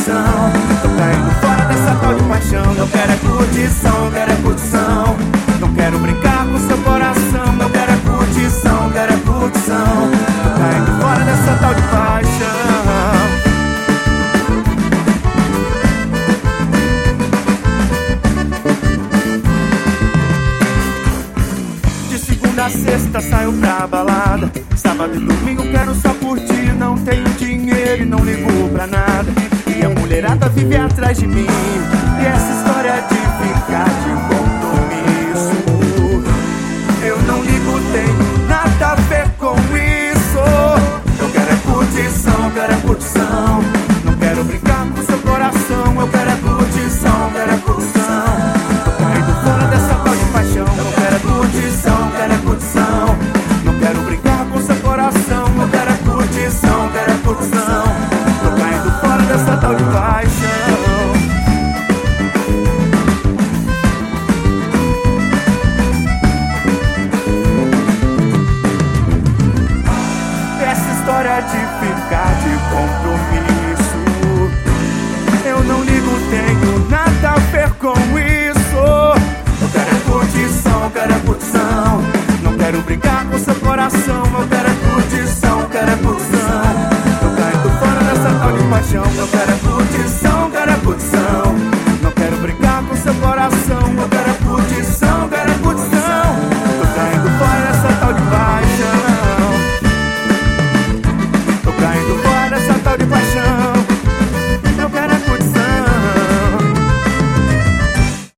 curtição. Tô caindo fora dessa tal de paixão. Eu quero é curtição, eu quero é curtição. Não quero brincar com seu coração. Eu quero é curtição, eu quero é curtição. Tô caindo fora dessa tal de paixão. Da sexta saio pra balada, sábado e domingo quero só curtir. Não tenho dinheiro e não ligo pra nada, e a mulherada vive atrás de mim. E essa história de ficar